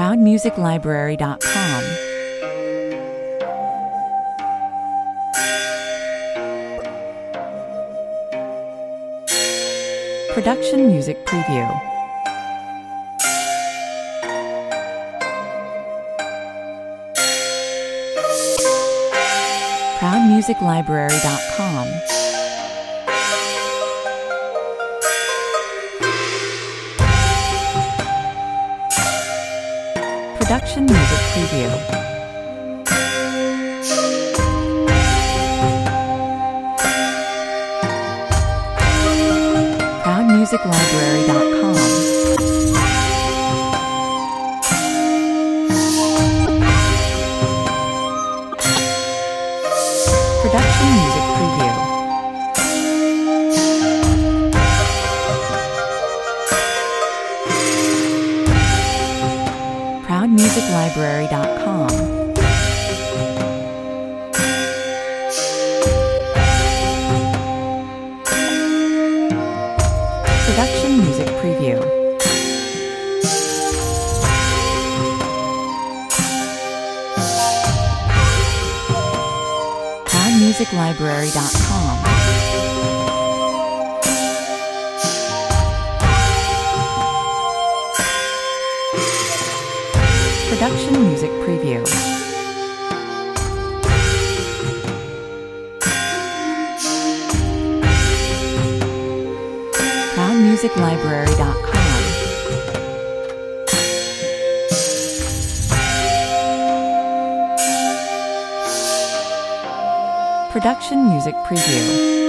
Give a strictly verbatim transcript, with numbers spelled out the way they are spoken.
proud music library dot com. Production Music Preview. proud music library dot com. Production Music Preview. proud music library dot com. Production Music Preview. proud music library dot com. Production Music Preview. proud music library dot com. Production Music Preview. proud music library dot com. Production Music Preview.